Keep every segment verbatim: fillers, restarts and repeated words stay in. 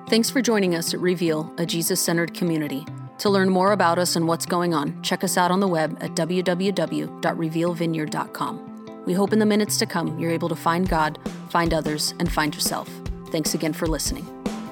Thanks for joining us at Reveal, a Jesus-centered community. To learn more about us and what's going on, check us out on the web at w w w dot reveal vineyard dot com. We hope in the minutes to come you're able to find God, find others, and find yourself. Thanks again for listening.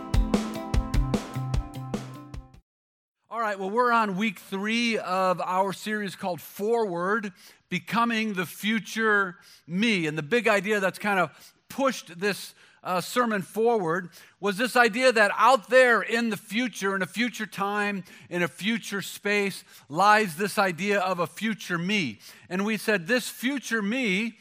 All right, well, we're on week three of our series called Forward, Becoming the Future Me. And the big idea that's kind of pushed this uh, sermon forward was this idea that out there in the future, in a future time, in a future space, lies this idea of a future me. And we said this future me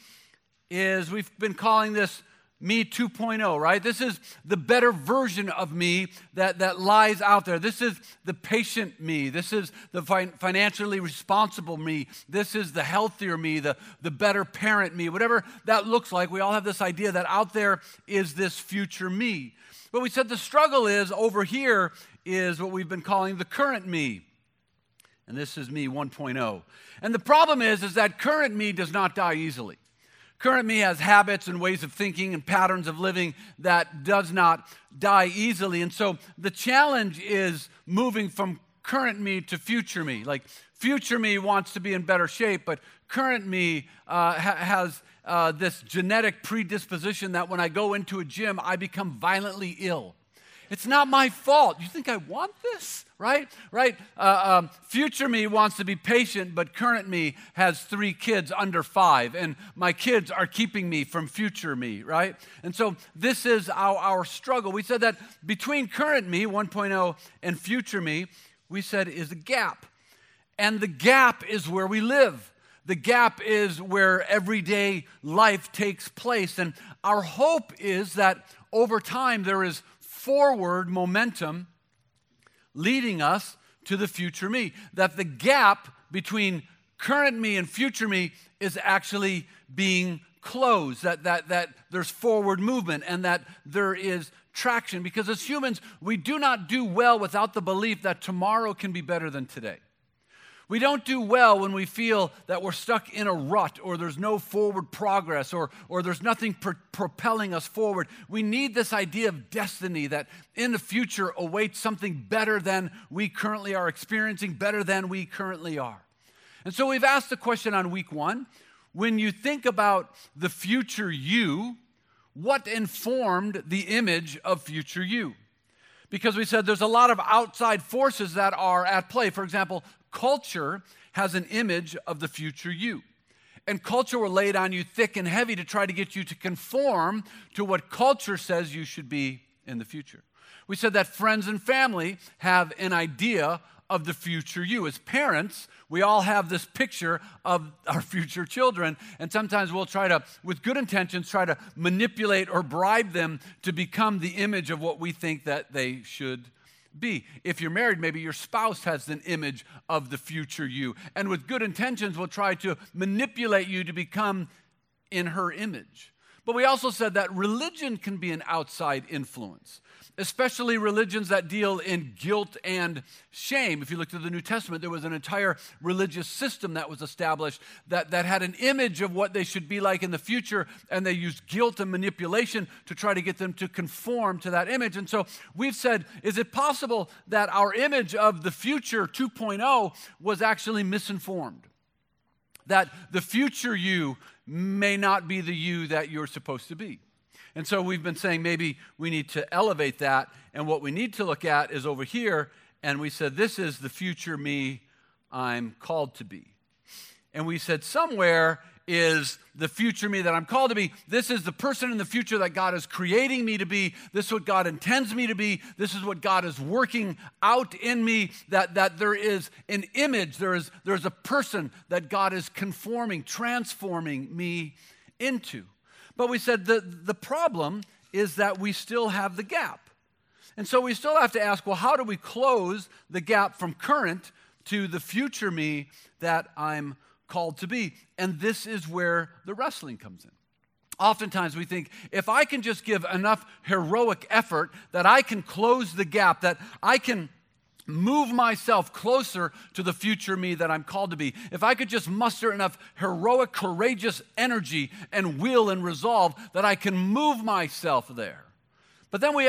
is, we've been calling this Me two point oh, right? This is the better version of me that, that lies out there. This is the patient me. This is the fi- financially responsible me. This is the healthier me, the, the better parent me. Whatever that looks like, we all have this idea that out there is this future me. But we said the struggle is, over here is what we've been calling the current me. And this is me one point oh. And the problem is, is that current me does not die easily. Current me has habits and ways of thinking and patterns of living that does not die easily. And so the challenge is moving from current me to future me. Like, future me wants to be in better shape, but current me uh, ha- has uh, this genetic predisposition that when I go into a gym, I become violently ill. It's not my fault. You think I want this? Right? Right? Uh, um, future me wants to be patient, but current me has three kids under five, and my kids are keeping me from future me, right? And so this is our, our struggle. We said that between current me, one point oh, and future me, we said is a gap. And the gap is where we live. The gap is where everyday life takes place. And our hope is that over time there is forward momentum leading us to the future me. That the gap between current me and future me is actually being closed. That, that, that there's forward movement and that there is traction. Because as humans, we do not do well without the belief that tomorrow can be better than today. We don't do well when we feel that we're stuck in a rut or there's no forward progress or, or there's nothing pro- propelling us forward. We need this idea of destiny that in the future awaits something better than we currently are experiencing, better than we currently are. And so we've asked the question on week one, when you think about the future you, what informed the image of future you? Because we said there's a lot of outside forces that are at play. For example, culture has an image of the future you. And culture will lay it on you thick and heavy to try to get you to conform to what culture says you should be in the future. We said that friends and family have an idea of the future you. As parents, we all have this picture of our future children, and sometimes we'll try to, with good intentions, try to manipulate or bribe them to become the image of what we think that they should be. If you're married, maybe your spouse has an image of the future you, and with good intentions will try to manipulate you to become in her image. But we also said that religion can be an outside influence, especially religions that deal in guilt and shame. If you look to the New Testament, there was an entire religious system that was established that, that had an image of what they should be like in the future, and they used guilt and manipulation to try to get them to conform to that image. And so we've said, is it possible that our image of the future two point oh was actually misinformed? That the future you may not be the you that you're supposed to be. And so we've been saying maybe we need to elevate that, and what we need to look at is over here, and we said this is the future me I'm called to be. And we said somewhere is the future me that I'm called to be. This is the person in the future that God is creating me to be. This is what God intends me to be. This is what God is working out in me, that, that there is an image, there is there's a person that God is conforming, transforming me into. But we said the, the problem is that we still have the gap. And so we still have to ask, well, how do we close the gap from current to the future me that I'm called to be? And this is where the wrestling comes in. Oftentimes we think, if I can just give enough heroic effort that I can close the gap, that I can move myself closer to the future me that I'm called to be. If I could just muster enough heroic, courageous energy and will and resolve that I can move myself there. But then we ask,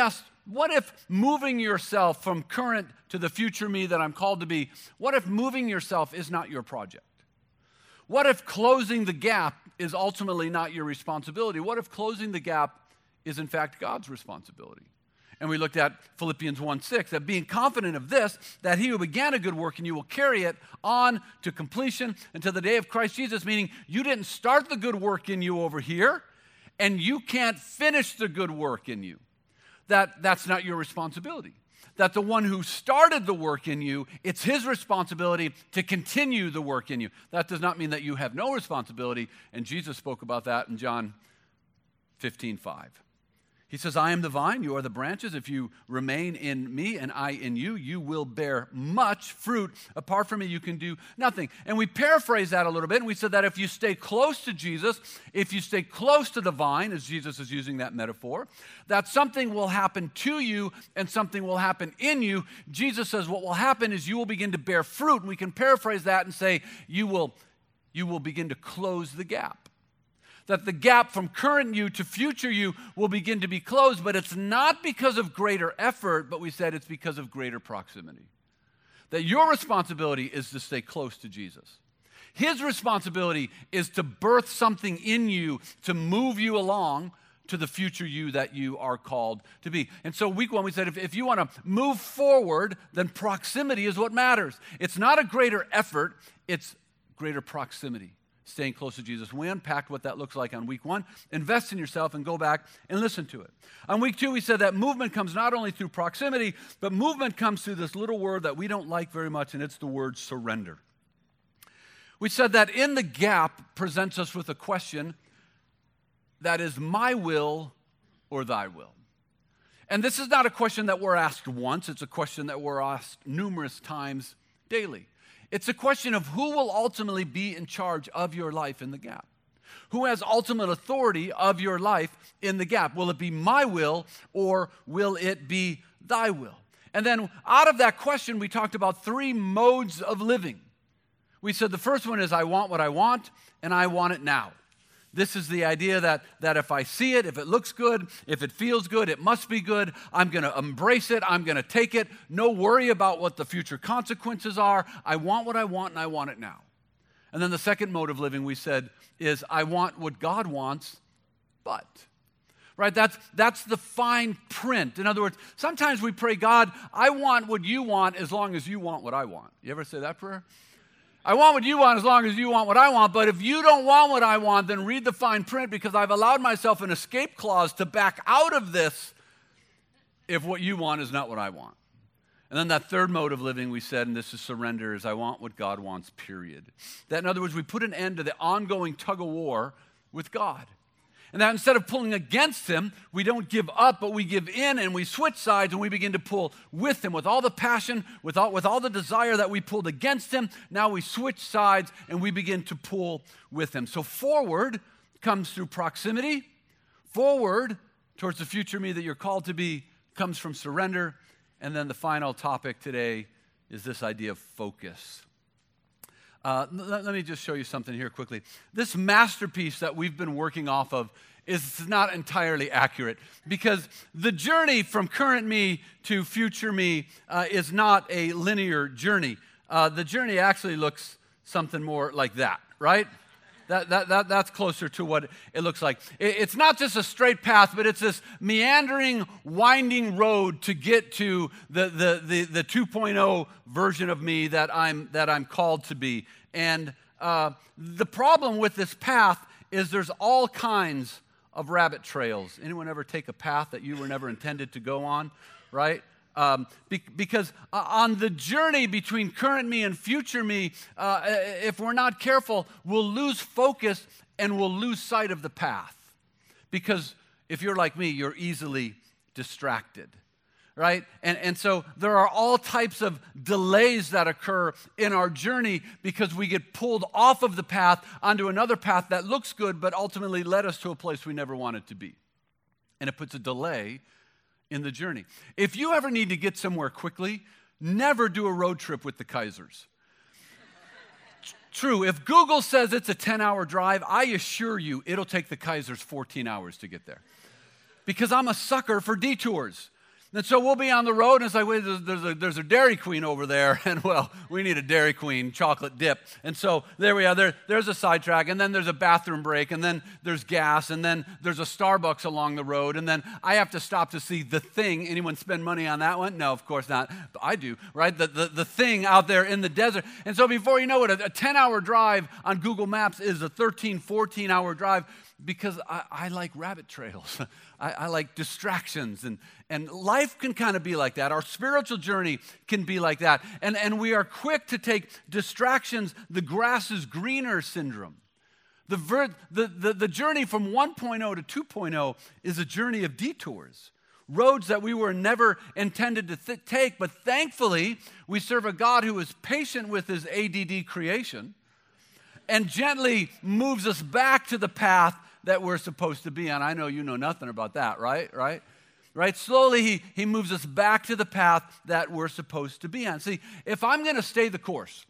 what if moving yourself from current to the future me that I'm called to be, what if moving yourself is not your project? What if closing the gap is ultimately not your responsibility? What if closing the gap is in fact God's responsibility? And we looked at Philippians one six, that being confident of this, that he who began a good work in you will carry it on to completion until the day of Christ Jesus, meaning you didn't start the good work in you over here, and you can't finish the good work in you. That that's not your responsibility. That the one who started the work in you, it's his responsibility to continue the work in you. That does not mean that you have no responsibility, and Jesus spoke about that in John fifteen five. He says, I am the vine, you are the branches. If you remain in me and I in you, you will bear much fruit. Apart from me, you can do nothing. And we paraphrase that a little bit, and we said that if you stay close to Jesus, if you stay close to the vine, as Jesus is using that metaphor, that something will happen to you and something will happen in you. Jesus says what will happen is you will begin to bear fruit. And we can paraphrase that and say you will, you will begin to close the gap. That the gap from current you to future you will begin to be closed, but it's not because of greater effort, but we said it's because of greater proximity. That your responsibility is to stay close to Jesus. His responsibility is to birth something in you to move you along to the future you that you are called to be. And so week one, we said if, if you want to move forward, then proximity is what matters. It's not a greater effort, it's greater proximity. Staying close to Jesus. We unpacked what that looks like on week one. Invest in yourself and go back and listen to it. On week two, we said that movement comes not only through proximity, but movement comes through this little word that we don't like very much, and it's the word surrender. We said that in the gap presents us with a question that is my will or thy will. And this is not a question that we're asked once. It's a question that we're asked numerous times daily. It's a question of who will ultimately be in charge of your life in the gap. Who has ultimate authority of your life in the gap? Will it be my will or will it be thy will? And then out of that question, we talked about three modes of living. We said the first one is I want what I want and I want it now. This is the idea that, that if I see it, if it looks good, if it feels good, it must be good. I'm going to embrace it. I'm going to take it. No worry about what the future consequences are. I want what I want, and I want it now. And then the second mode of living, we said, is I want what God wants, but. Right? That's, that's the fine print. In other words, sometimes we pray, God, I want what you want as long as you want what I want. You ever say that prayer? I want what you want as long as you want what I want, but if you don't want what I want, then read the fine print because I've allowed myself an escape clause to back out of this if what you want is not what I want. And then that third mode of living we said, and this is surrender, is I want what God wants, period. That in other words, we put an end to the ongoing tug of war with God. And that instead of pulling against him, we don't give up, but we give in and we switch sides and we begin to pull with him. With all the passion, with all, with all the desire that we pulled against him, now we switch sides and we begin to pull with him. So forward comes through proximity. Forward towards the future me that you're called to be comes from surrender. And then the final topic today is this idea of focus. Uh, let, let me just show you something here quickly. This masterpiece that we've been working off of is not entirely accurate because the journey from current me to future me uh, is not a linear journey. Uh, the journey actually looks something more like that, right? That, that, that, that's closer to what it looks like. It, it's not just a straight path, but it's this meandering, winding road to get to the, the, the, the two point oh version of me that I'm, that I'm called to be. And uh, the problem with this path is there's all kinds of rabbit trails. Anyone ever take a path that you were never intended to go on, right? Um, be, because uh, on the journey between current me and future me, uh, if we're not careful, we'll lose focus and we'll lose sight of the path. Because if you're like me, you're easily distracted, right? And, and so there are all types of delays that occur in our journey because we get pulled off of the path onto another path that looks good but ultimately led us to a place we never wanted to be. And it puts a delay in the journey. If you ever need to get somewhere quickly, never do a road trip with the Kaisers. True, if Google says it's a ten-hour drive, I assure you it'll take the Kaisers fourteen hours to get there. Because I'm a sucker for detours. And so we'll be on the road, and it's like, wait, there's, there's, a, there's a Dairy Queen over there, and well, we need a Dairy Queen chocolate dip. And so there we are. There, there's a sidetrack, and then there's a bathroom break, and then there's gas, and then there's a Starbucks along the road, and then I have to stop to see The Thing. Anyone spend money on that one? No, of course not. I do, right? The, the, the Thing out there in the desert. And so before you know it, a ten-hour drive on Google Maps is a thirteen, fourteen-hour drive, because I, I like rabbit trails. I, I like distractions, and, and life can kind of be like that. Our spiritual journey can be like that. And, and we are quick to take distractions, the grass is greener syndrome. The, ver, the, the, the journey from one point oh to two point oh is a journey of detours, roads that we were never intended to th- take, but thankfully we serve a God who is patient with his A D D creation and gently moves us back to the path that we're supposed to be on. I know you know nothing about that, right? Right? Right? Slowly he, he moves us back to the path that we're supposed to be on. See, if I'm going to stay the course,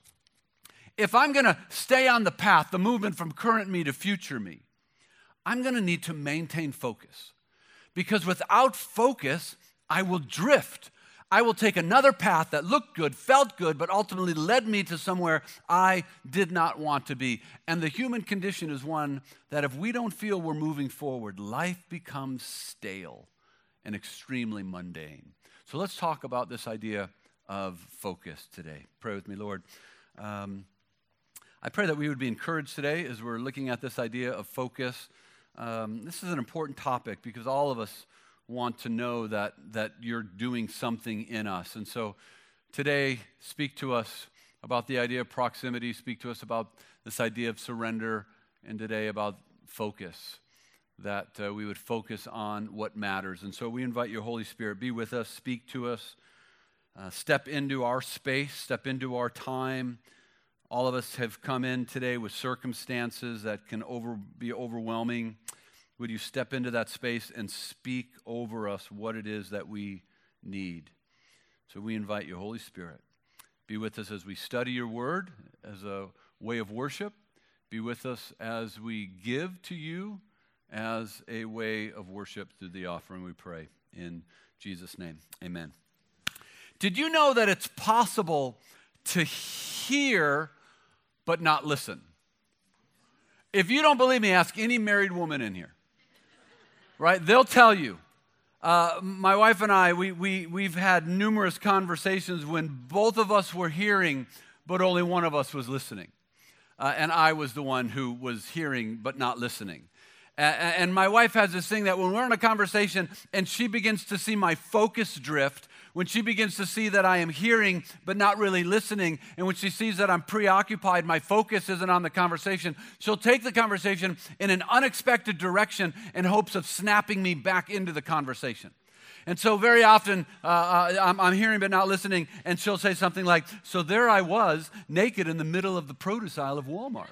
if I'm going to stay on the path, the movement from current me to future me, I'm going to need to maintain focus. Because without focus, I will drift. I will take another path that looked good, felt good, but ultimately led me to somewhere I did not want to be. And the human condition is one that if we don't feel we're moving forward, life becomes stale and extremely mundane. So let's talk about this idea of focus today. Pray with me, Lord. Um, I pray that we would be encouraged today as we're looking at this idea of focus. Um, this is an important topic because all of us want to know that, that you're doing something in us. And so today, speak to us about the idea of proximity, speak to us about this idea of surrender, and today about focus, that uh, we would focus on what matters. And so we invite your Holy Spirit, be with us, speak to us, uh, step into our space, step into our time. All of us have come in today with circumstances that can over, be overwhelming. Would you step into that space and speak over us what it is that we need? So we invite you, Holy Spirit. Be with us as we study your word as a way of worship. Be with us as we give to you as a way of worship through the offering, we pray. In Jesus' name, amen. Did you know that it's possible to hear but not listen? If you don't believe me, ask any married woman in here. Right? They'll tell you. Uh, my wife and I, we, we, we've had numerous conversations when both of us were hearing, but only one of us was listening. Uh, and I was the one who was hearing, but not listening. And, and my wife has this thing that when we're in a conversation and she begins to see my focus drift, when she begins to see that I am hearing but not really listening, and when she sees that I'm preoccupied, my focus isn't on the conversation, she'll take the conversation in an unexpected direction in hopes of snapping me back into the conversation. And so very often uh, I'm, I'm hearing but not listening, and she'll say something like, so there I was, naked in the middle of the produce aisle of Walmart.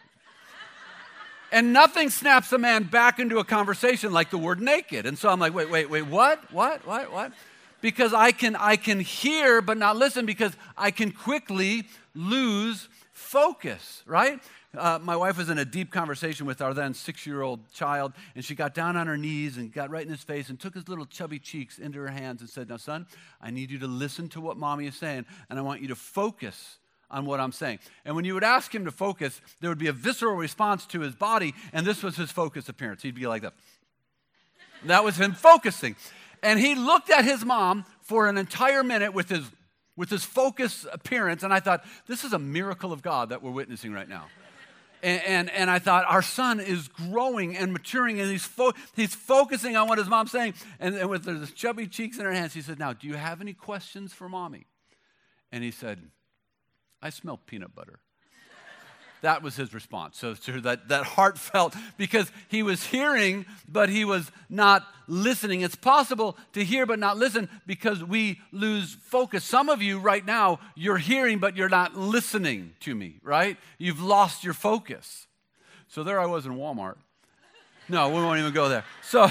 And nothing snaps a man back into a conversation like the word naked. And so I'm like, wait, wait, wait, what? What? What? What? Because I can I can hear but not listen, because I can quickly lose focus, right? Uh, my wife was in a deep conversation with our then six-year-old child, and she got down on her knees and got right in his face and took his little chubby cheeks into her hands and said, now, son, I need you to listen to what mommy is saying, and I want you to focus on what I'm saying. And when you would ask him to focus, there would be a visceral response to his body, and this was his focus appearance. He'd be like that. That was him focusing. And he looked at his mom for an entire minute with his with his focused appearance, and I thought, this is a miracle of God that we're witnessing right now. And, and, and I thought, our son is growing and maturing, and he's fo- he's focusing on what his mom's saying. And, and with his chubby cheeks in her hands, he said, now, do you have any questions for mommy? And he said, I smell peanut butter. That was his response. So, so that, that heartfelt, because he was hearing, but he was not listening. It's possible to hear but not listen because we lose focus. Some of you right now, you're hearing, but you're not listening to me, right? You've lost your focus. So there I was in Walmart. No, we won't even go there. So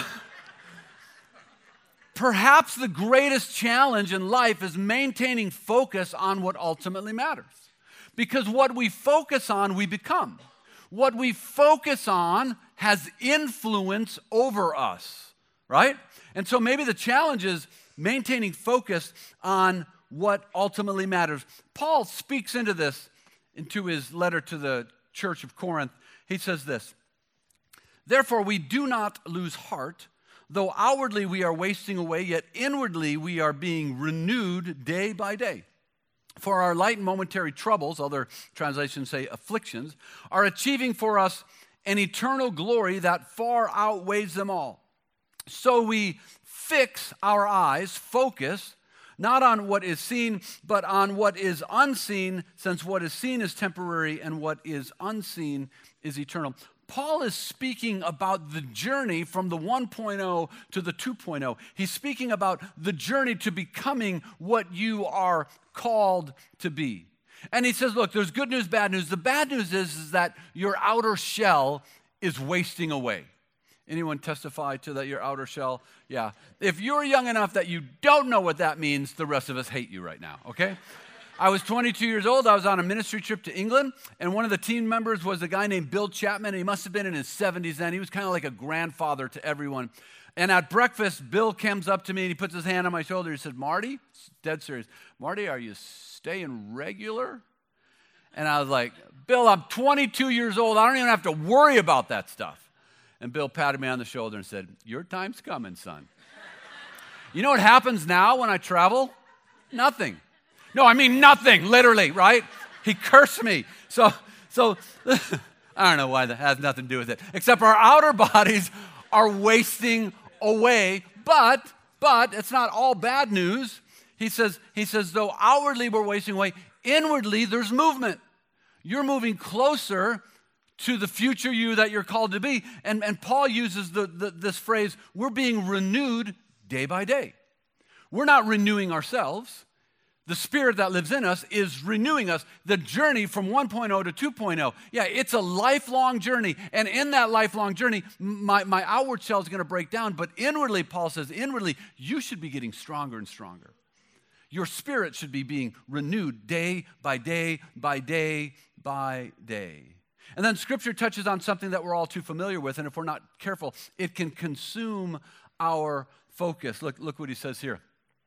perhaps the greatest challenge in life is maintaining focus on what ultimately matters. Because what we focus on, we become. What we focus on has influence over us, right? And so maybe the challenge is maintaining focus on what ultimately matters. Paul speaks into this, into his letter to the church of Corinth. He says this, "Therefore we do not lose heart, though outwardly we are wasting away, yet inwardly we are being renewed day by day. For our light and momentary troubles," other translations say afflictions, "are achieving for us an eternal glory that far outweighs them all. So we fix our eyes, focus, not on what is seen, but on what is unseen, since what is seen is temporary and what is unseen is eternal." Paul is speaking about the journey from the one point oh to the two point oh. He's speaking about the journey to becoming what you are called to be. And he says, look, there's good news, bad news. The bad news is, is that your outer shell is wasting away. Anyone testify to that, your outer shell? Yeah. If you're young enough that you don't know what that means, the rest of us hate you right now, okay? I was twenty-two years old. I was on a ministry trip to England, and one of the team members was a guy named Bill Chapman, and he must have been in his seventies then. He was kind of like a grandfather to everyone. And at breakfast, Bill comes up to me, and he puts his hand on my shoulder. He said, "Marty," dead serious, "Marty, are you staying regular?" And I was like, "Bill, I'm twenty-two years old. I don't even have to worry about that stuff." And Bill patted me on the shoulder and said, "Your time's coming, son." You know what happens now when I travel? Nothing. No, I mean nothing, literally, right? He cursed me. So, so I don't know why that has nothing to do with it, except our outer bodies are wasting away. But, but it's not all bad news. He says, he says, though outwardly we're wasting away, inwardly there's movement. You're moving closer to the future you that you're called to be. And, and Paul uses the, the, this phrase, we're being renewed day by day. We're not renewing ourselves. The Spirit that lives in us is renewing us. The journey from one point oh to two point oh. Yeah, it's a lifelong journey. And in that lifelong journey, my, my outward shell is going to break down. But inwardly, Paul says, inwardly, you should be getting stronger and stronger. Your spirit should be being renewed day by day by day by day. And then Scripture touches on something that we're all too familiar with. And if we're not careful, it can consume our focus. Look, look what he says here.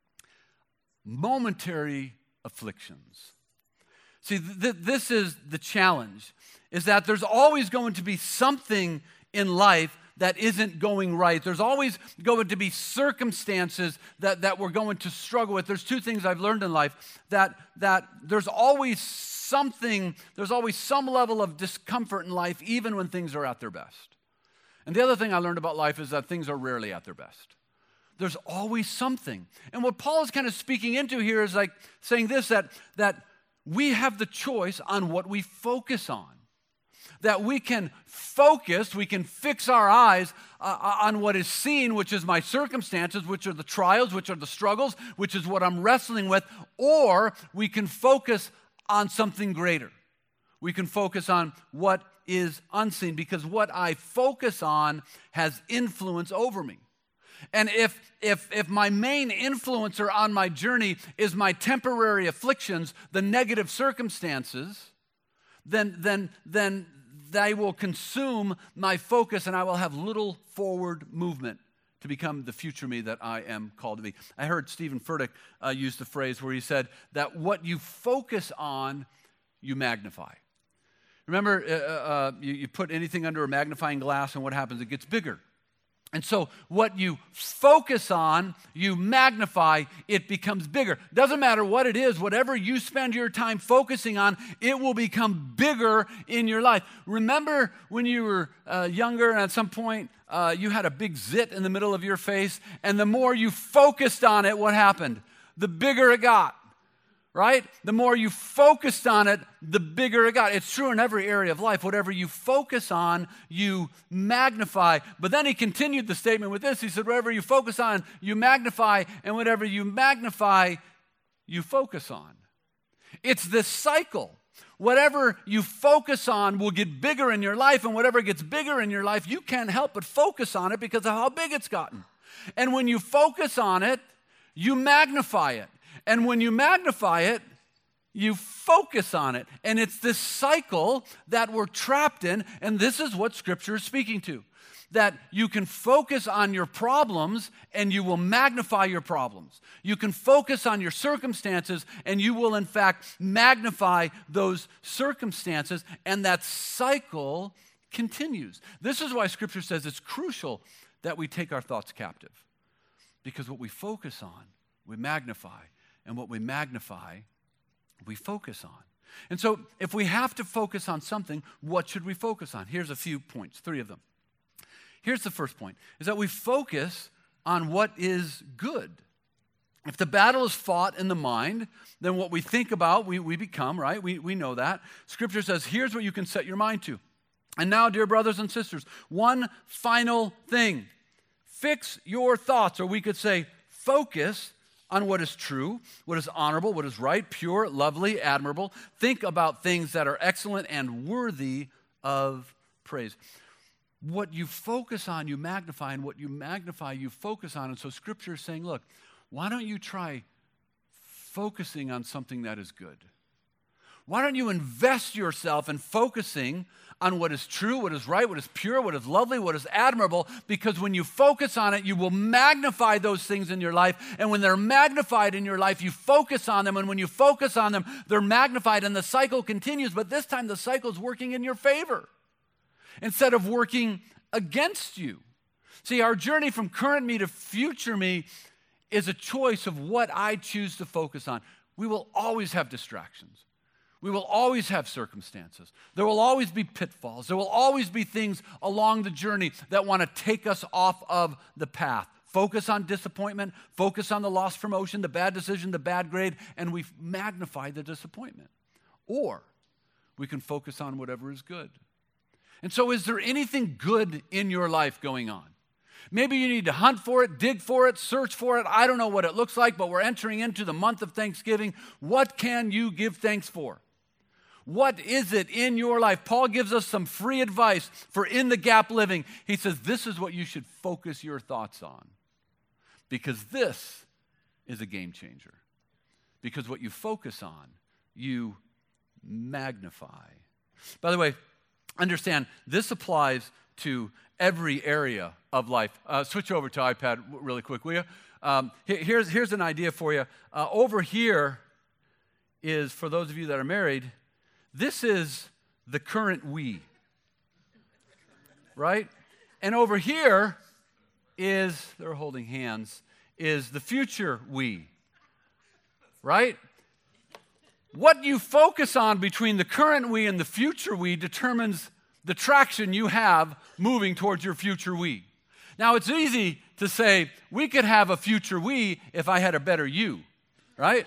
Momentary afflictions. See, th- this is the challenge, is that there's always going to be something in life that isn't going right. There's always going to be circumstances that, that we're going to struggle with. There's two things I've learned in life, that, that there's always something, there's always some level of discomfort in life, even when things are at their best. And the other thing I learned about life is that things are rarely at their best. There's always something. And what Paul is kind of speaking into here is like saying this, that, that we have the choice on what we focus on. That we can focus, we can fix our eyes uh, on what is seen, which is my circumstances, which are the trials, which are the struggles, which is what I'm wrestling with, or we can focus on something greater. We can focus on what is unseen, because what I focus on has influence over me. And if, if, if my main influencer on my journey is my temporary afflictions, the negative circumstances, then, then, then they will consume my focus and I will have little forward movement to become the future me that I am called to be. I heard Stephen Furtick uh, use the phrase where he said that what you focus on, you magnify. Remember, uh, uh, you, you put anything under a magnifying glass and what happens? It gets bigger. And so what you focus on, you magnify, it becomes bigger. Doesn't matter what it is, whatever you spend your time focusing on, it will become bigger in your life. Remember when you were uh, younger and at some point uh, you had a big zit in the middle of your face, and the more you focused on it, what happened? The bigger it got. Right? The more you focused on it, the bigger it got. It's true in every area of life. Whatever you focus on, you magnify. But then he continued the statement with this. He said, whatever you focus on, you magnify, and whatever you magnify, you focus on. It's this cycle. Whatever you focus on will get bigger in your life, and whatever gets bigger in your life, you can't help but focus on it because of how big it's gotten. And when you focus on it, you magnify it. And when you magnify it, you focus on it. And it's this cycle that we're trapped in, and this is what Scripture is speaking to. That you can focus on your problems and you will magnify your problems. You can focus on your circumstances and you will, in fact, magnify those circumstances, and that cycle continues. This is why Scripture says it's crucial that we take our thoughts captive, because what we focus on, we magnify, and what we magnify, we focus on. And so if we have to focus on something, what should we focus on? Here's a few points, three of them. Here's the first point, is that we focus on what is good. If the battle is fought in the mind, then what we think about, we, we become, right? We, we know that. Scripture says, here's what you can set your mind to. And now, dear brothers and sisters, one final thing. Fix your thoughts, or we could say, focus on what is true, what is honorable, what is right, pure, lovely, admirable. Think about things that are excellent and worthy of praise. What you focus on, you magnify, and what you magnify, you focus on. And so Scripture is saying, look, why don't you try focusing on something that is good? Why don't you invest yourself in focusing on what is true, what is right, what is pure, what is lovely, what is admirable? Because when you focus on it, you will magnify those things in your life. And when they're magnified in your life, you focus on them. And when you focus on them, they're magnified, and the cycle continues. But this time, the cycle is working in your favor instead of working against you. See, our journey from current me to future me is a choice of what I choose to focus on. We will always have distractions. We will always have circumstances. There will always be pitfalls. There will always be things along the journey that want to take us off of the path. Focus on disappointment, focus on the lost promotion, the bad decision, the bad grade, and we magnify the disappointment. Or we can focus on whatever is good. And so is there anything good in your life going on? Maybe you need to hunt for it, dig for it, search for it. I don't know what it looks like, but we're entering into the month of Thanksgiving. What can you give thanks for? What is it in your life? Paul gives us some free advice for in the gap living. He says this is what you should focus your thoughts on, because this is a game changer. Because what you focus on, you magnify. By the way, understand, this applies to every area of life. Uh, switch over to iPad really quick, will you? Um, here's, here's an idea for you. Uh, over here is, for those of you that are married, this is the current we, right? And over here is, they're holding hands, is the future we, right? What you focus on between the current we and the future we determines the traction you have moving towards your future we. Now, it's easy to say, we could have a future we if I had a better you, right?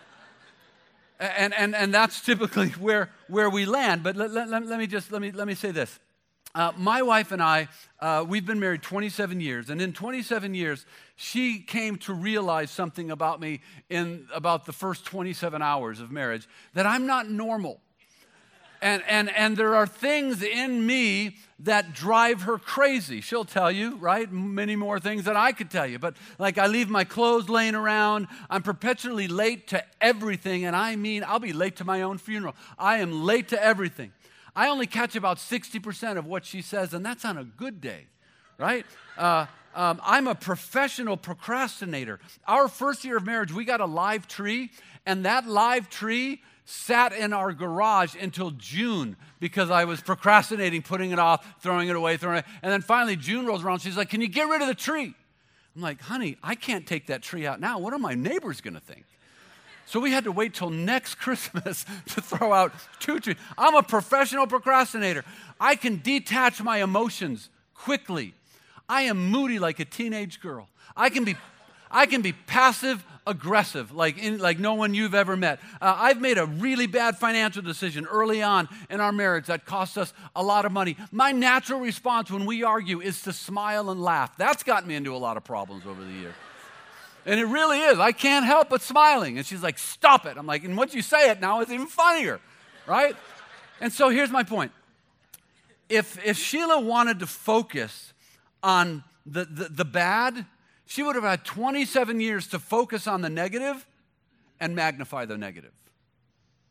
And, and, and that's typically where, where we land. But let, let, let me just, let me, let me say this. Uh, my wife and I, uh, we've been married twenty-seven years. And in twenty-seven years, she came to realize something about me in about the first twenty-seven hours of marriage, that I'm not normal. And, and, and there are things in me that drive her crazy. She'll tell you, right? Many more things than I could tell you. But like, I leave my clothes laying around. I'm perpetually late to everything. And I mean, I'll be late to my own funeral. I am late to everything. I only catch about sixty percent of what she says, and that's on a good day, right? Uh, um, I'm a professional procrastinator. Our first year of marriage, we got a live tree, and that live tree sat in our garage until June because I was procrastinating, putting it off, throwing it away, throwing it away. And then finally June rolls around. She's like, can you get rid of the tree? I'm like, honey, I can't take that tree out now. What are my neighbors going to think? So we had to wait till next Christmas to throw out two trees. I'm a professional procrastinator. I can detach my emotions quickly. I am moody like a teenage girl. I can be, I can be passive aggressive, like in, like no one you've ever met. Uh, I've made a really bad financial decision early on in our marriage that cost us a lot of money. My natural response when we argue is to smile and laugh. That's gotten me into a lot of problems over the years. And it really is. I can't help but smiling. And she's like, stop it. I'm like, and once you say it now, it's even funnier, right? And so here's my point. If, if Sheila wanted to focus on the, the, the bad, she would have had twenty-seven years to focus on the negative and magnify the negative.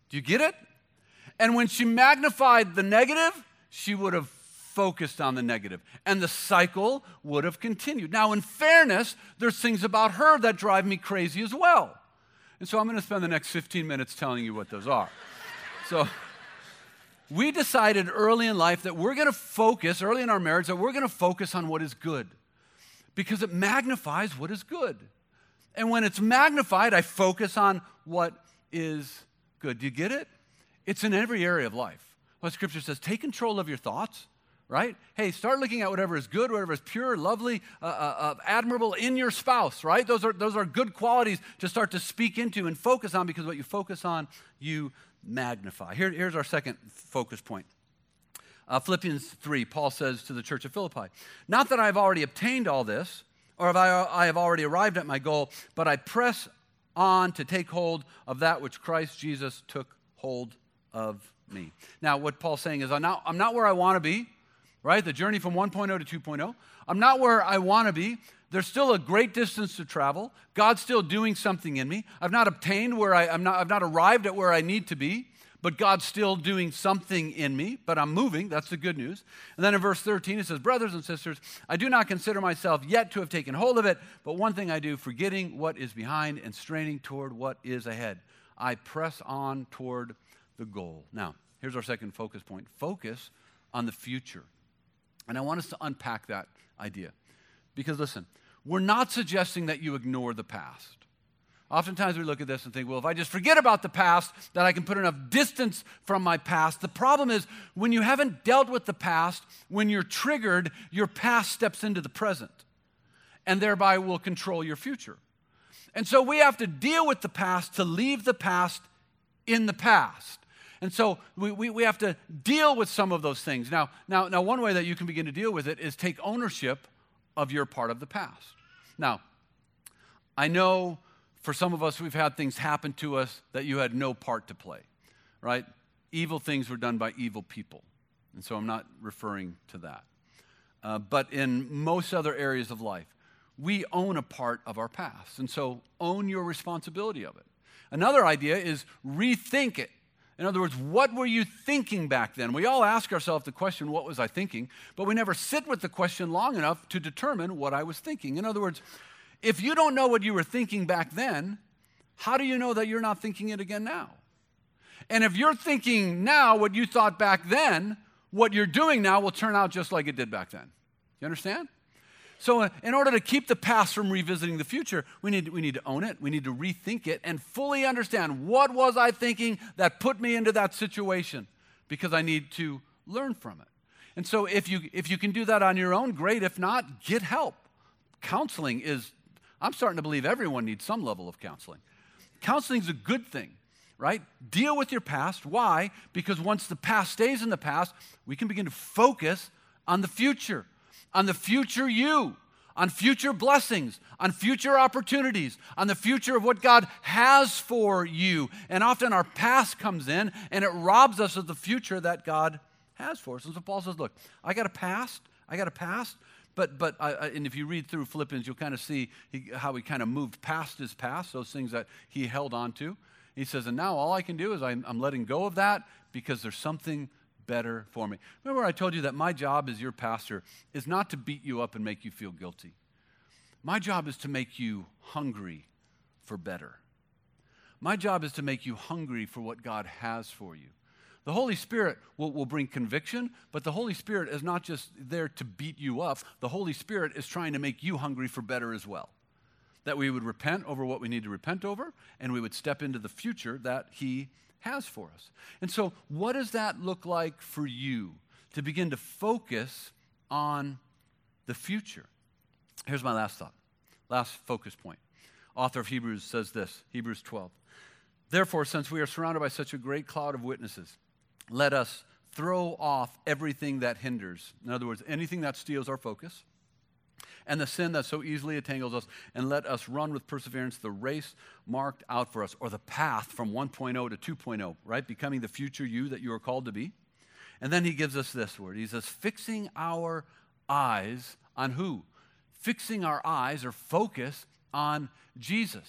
Do you get it? And when she magnified the negative, she would have focused on the negative, and the cycle would have continued. Now, in fairness, there's things about her that drive me crazy as well. And so I'm going to spend the next fifteen minutes telling you what those are. So we decided early in life that we're going to focus, early in our marriage, that we're going to focus on what is good because it magnifies what is good. And when it's magnified, I focus on what is good. Do you get it? It's in every area of life. What Scripture says, take control of your thoughts, right? Hey, start looking at whatever is good, whatever is pure, lovely, uh, uh, uh, admirable in your spouse, right? Those are, those are good qualities to start to speak into and focus on, because what you focus on, you magnify. Here, here's our second focus point. Uh, Philippians three, Paul says to the church of Philippi, not that I have already obtained all this, or have I, I have already arrived at my goal, but I press on to take hold of that which Christ Jesus took hold of me. Now, what Paul's saying is, I'm not, I'm not where I want to be, right? The journey from one point oh to two point oh. I'm not where I want to be. There's still a great distance to travel. God's still doing something in me. I've not obtained where I, I'm not, I've not arrived at where I need to be, but God's still doing something in me, but I'm moving. That's the good news. And then in verse thirteen, it says, brothers and sisters, I do not consider myself yet to have taken hold of it, but one thing I do, forgetting what is behind and straining toward what is ahead. I press on toward the goal. Now, here's our second focus point. Focus on the future. And I want us to unpack that idea. Because listen, we're not suggesting that you ignore the past. Oftentimes we look at this and think, well, if I just forget about the past, that I can put enough distance from my past. The problem is, when you haven't dealt with the past, when you're triggered, your past steps into the present and thereby will control your future. And so we have to deal with the past to leave the past in the past. And so we, we, we have to deal with some of those things. Now, now, now, one way that you can begin to deal with it is take ownership of your part of the past. Now, I know for some of us, we've had things happen to us that you had no part to play, right? Evil things were done by evil people. And so I'm not referring to that. Uh, but in most other areas of life, we own a part of our past. And so own your responsibility of it. Another idea is rethink it. In other words, what were you thinking back then? We all ask ourselves the question, what was I thinking? But we never sit with the question long enough to determine what I was thinking. In other words, if you don't know what you were thinking back then, how do you know that you're not thinking it again now? And if you're thinking now what you thought back then, what you're doing now will turn out just like it did back then. You understand? So in order to keep the past from revisiting the future, we need, we need to own it, we need to rethink it, and fully understand, what was I thinking that put me into that situation? Because I need to learn from it. And so if you, if you can do that on your own, great. If not, get help. Counseling is, I'm starting to believe everyone needs some level of counseling. Counseling is a good thing, right? Deal with your past. Why? Because once the past stays in the past, we can begin to focus on the future. On the future you, on future blessings, on future opportunities, on the future of what God has for you. And often our past comes in and it robs us of the future that God has for us. And so Paul says, look, I got a past, I got a past, but, but I, I, and if you read through Philippians, you'll kind of see he, how he kind of moved past his past, those things that he held on to. He says, and now all I can do is I'm, I'm letting go of that because there's something better for me. Remember I told you that my job as your pastor is not to beat you up and make you feel guilty. My job is to make you hungry for better. My job is to make you hungry for what God has for you. The Holy Spirit will, will bring conviction, but the Holy Spirit is not just there to beat you up. The Holy Spirit is trying to make you hungry for better as well. That we would repent over what we need to repent over, and we would step into the future that He has for us. And so what does that look like for you to begin to focus on the future? Here's my last thought, last focus point. Author of Hebrews says this, Hebrews twelve. Therefore, since we are surrounded by such a great cloud of witnesses, let us throw off everything that hinders. In other words, anything that steals our focus, and the sin that so easily entangles us, and let us run with perseverance the race marked out for us, or the path from one point oh to two point oh, right? Becoming the future you that you are called to be. And then he gives us this word. He says, fixing our eyes on who? Fixing our eyes or focus on Jesus.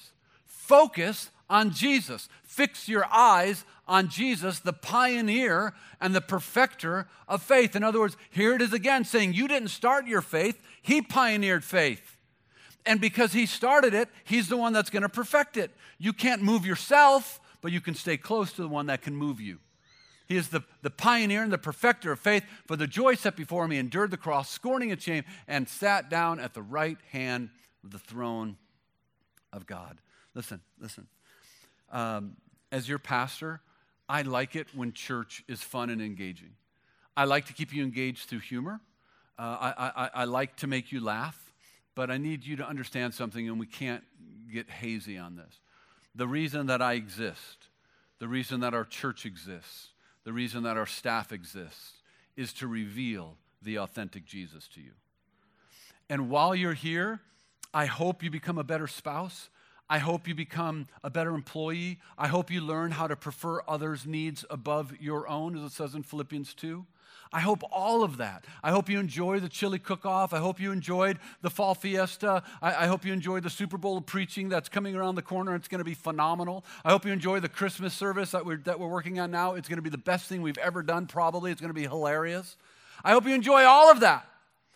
Focus on Jesus. Fix your eyes on Jesus, the pioneer and the perfecter of faith. In other words, here it is again saying you didn't start your faith. He pioneered faith. And because he started it, he's the one that's going to perfect it. You can't move yourself, but you can stay close to the one that can move you. He is the, the pioneer and the perfecter of faith. For the joy set before him, he endured the cross, scorning its shame, and sat down at the right hand of the throne of God. Listen, listen. Um, as your pastor, I like it when church is fun and engaging. I like to keep you engaged through humor. Uh, I, I, I like to make you laugh, but I need you to understand something, and we can't get hazy on this. The reason that I exist, the reason that our church exists, the reason that our staff exists is to reveal the authentic Jesus to you. And while you're here, I hope you become a better spouse. I hope you become a better employee. I hope you learn how to prefer others' needs above your own, as it says in Philippians two. I hope all of that. I hope you enjoy the chili cook-off. I hope you enjoyed the fall fiesta. I, I hope you enjoyed the Super Bowl preaching that's coming around the corner. It's going to be phenomenal. I hope you enjoy the Christmas service that we're, that we're working on now. It's going to be the best thing we've ever done, probably. It's going to be hilarious. I hope you enjoy all of that.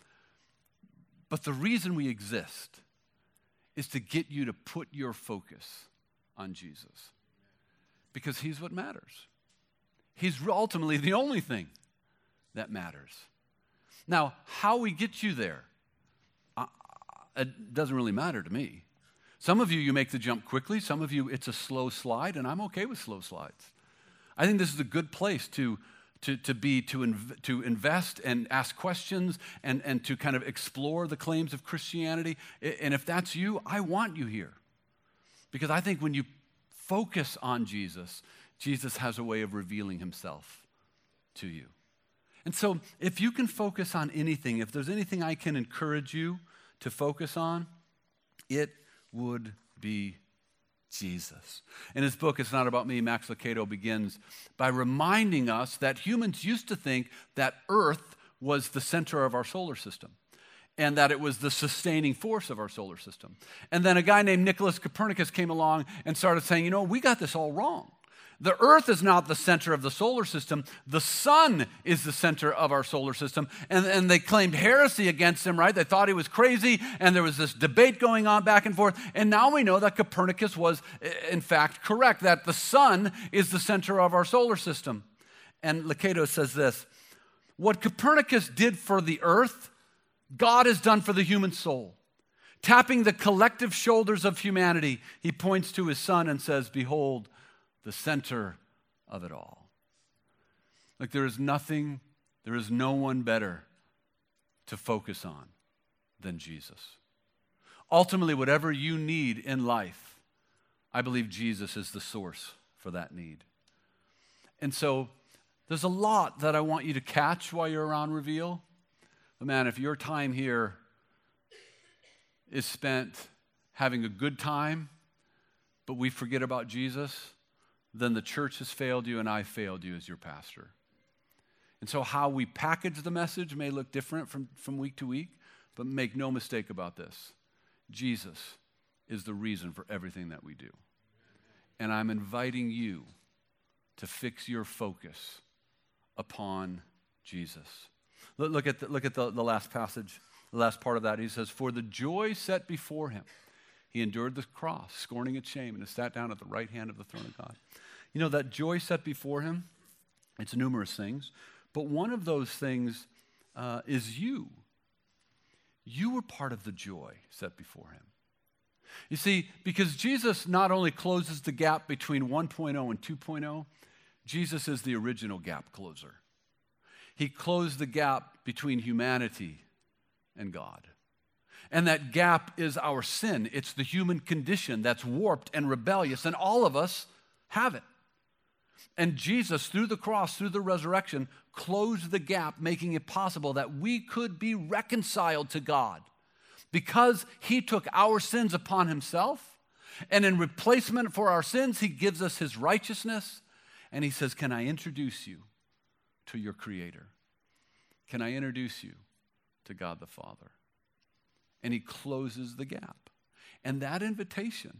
But the reason we exist is to get you to put your focus on Jesus. Because he's what matters. He's ultimately the only thing that matters. Now, how we get you there, uh, it doesn't really matter to me. Some of you, you make the jump quickly. Some of you, it's a slow slide, and I'm okay with slow slides. I think this is a good place to, to, to be, to, inv- to invest and ask questions and, and to kind of explore the claims of Christianity. And if that's you, I want you here. Because I think when you focus on Jesus, Jesus has a way of revealing himself to you. And so if you can focus on anything, if there's anything I can encourage you to focus on, it would be Jesus. In his book, It's Not About Me, Max Lucado begins by reminding us that humans used to think that Earth was the center of our solar system and that it was the sustaining force of our solar system. And then a guy named Nicholas Copernicus came along and started saying, you know, we got this all wrong. The earth is not the center of the solar system. The sun is the center of our solar system. And, and they claimed heresy against him, right? They thought he was crazy, and there was this debate going on back and forth. And now we know that Copernicus was, in fact, correct, that the sun is the center of our solar system. And Lucado says this, what Copernicus did for the earth, God has done for the human soul. Tapping the collective shoulders of humanity, he points to his son and says, behold, the center of it all. Like there is nothing, there is no one better to focus on than Jesus. Ultimately, whatever you need in life, I believe Jesus is the source for that need. And so there's a lot that I want you to catch while you're around Reveal. But man, if your time here is spent having a good time, but we forget about Jesus, then the church has failed you and I failed you as your pastor. And so how we package the message may look different from, from week to week, but make no mistake about this. Jesus is the reason for everything that we do. And I'm inviting you to fix your focus upon Jesus. Look, look at, the, look at the, the last passage, the last part of that. He says, for the joy set before him, he endured the cross, scorning its shame, and has sat down at the right hand of the throne of God. You know, that joy set before him, it's numerous things, but one of those things uh, is you. You were part of the joy set before him. You see, because Jesus not only closes the gap between one point oh and two point oh, Jesus is the original gap closer. He closed the gap between humanity and God. And that gap is our sin. It's the human condition that's warped and rebellious, and all of us have it. And Jesus, through the cross, through the resurrection, closed the gap, making it possible that we could be reconciled to God. Because he took our sins upon himself, and in replacement for our sins, he gives us his righteousness, and he says, can I introduce you to your Creator? Can I introduce you to God the Father? And he closes the gap. And that invitation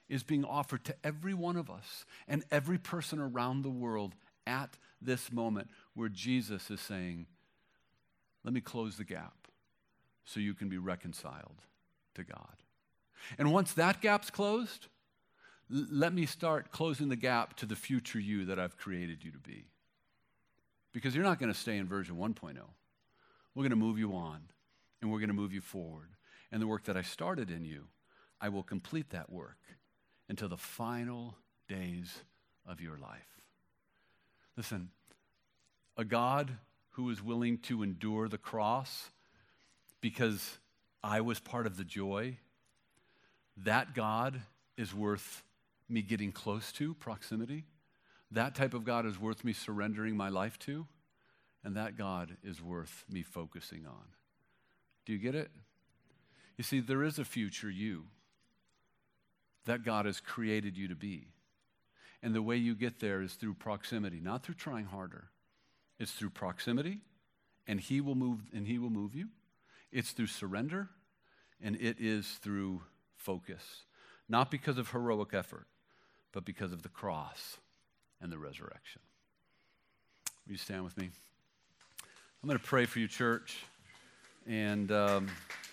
is being offered to every one of us and every person around the world at this moment, where Jesus is saying, let me close the gap so you can be reconciled to God. And once that gap's closed, l- let me start closing the gap to the future you that I've created you to be. Because you're not going to stay in version one point oh. We're going to move you on, and we're going to move you forward. And the work that I started in you, I will complete that work until the final days of your life. Listen, a God who is willing to endure the cross because I was part of the joy, that God is worth me getting close to, proximity. That type of God is worth me surrendering my life to, and that God is worth me focusing on. Do you get it? You see, there is a future you that God has created you to be. And the way you get there is through proximity, not through trying harder. It's through proximity, and he will move, and he will move you. It's through surrender, and it is through focus. Not because of heroic effort, but because of the cross and the resurrection. Will you stand with me? I'm going to pray for you, church. And um,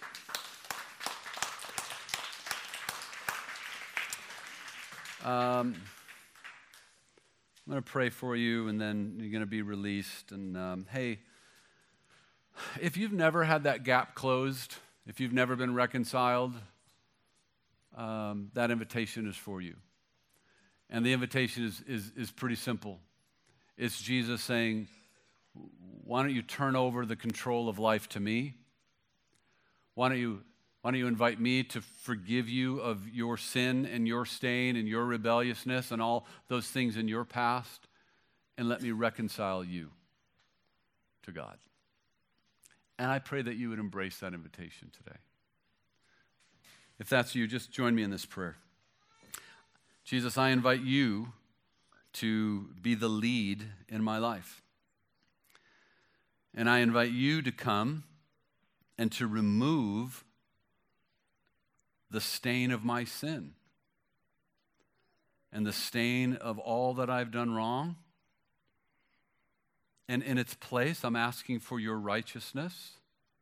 um, I'm going to pray for you, and then you're going to be released. And um, hey, if you've never had that gap closed, if you've never been reconciled, um, that invitation is for you. And the invitation is, is, is pretty simple. It's Jesus saying, why don't you turn over the control of life to me? Why don't you, why don't you invite me to forgive you of your sin and your stain and your rebelliousness and all those things in your past, and let me reconcile you to God. And I pray that you would embrace that invitation today. If that's you, just join me in this prayer. Jesus, I invite you to be the lead in my life. And I invite you to come and to remove the stain of my sin and the stain of all that I've done wrong. And in its place, I'm asking for your righteousness.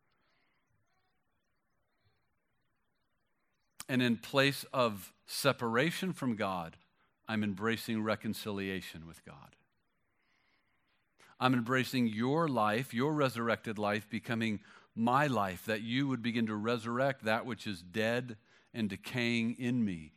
And in place of separation from God, I'm embracing reconciliation with God. I'm embracing your life, your resurrected life, becoming my life, that you would begin to resurrect that which is dead and decaying in me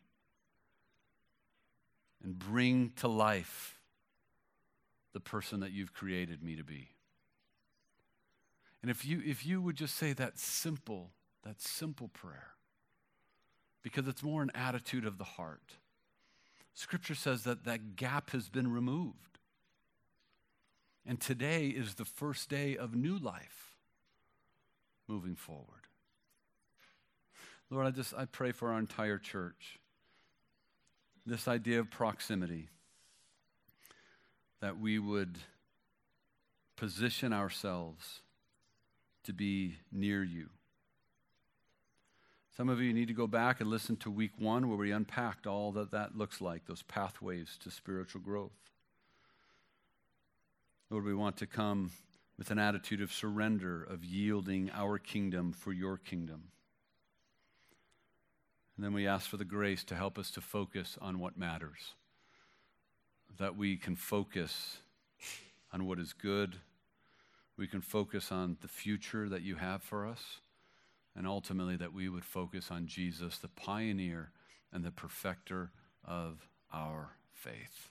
and bring to life the person that you've created me to be. And if you if you would just say that simple, that simple prayer, because it's more an attitude of the heart. Scripture says that that gap has been removed. And today is the first day of new life moving forward. Lord, I just I pray for our entire church. This idea of proximity, that we would position ourselves to be near you. Some of you need to go back and listen to week one where we unpacked all that that looks like, those pathways to spiritual growth. Lord, we want to come with an attitude of surrender, of yielding our kingdom for your kingdom. And then we ask for the grace to help us to focus on what matters, that we can focus on what is good, we can focus on the future that you have for us, and ultimately that we would focus on Jesus, the pioneer and the perfecter of our faith.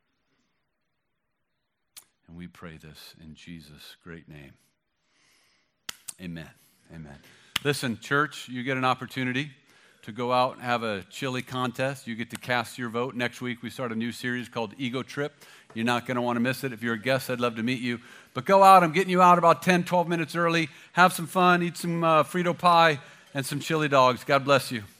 And we pray this in Jesus' great name. Amen. Amen. Listen, church, you get an opportunity to go out and have a chili contest. You get to cast your vote. Next week, we start a new series called Ego Trip. You're not going to want to miss it. If you're a guest, I'd love to meet you. But go out. I'm getting you out about ten, twelve minutes early. Have some fun. Eat some uh, Frito pie and some chili dogs. God bless you.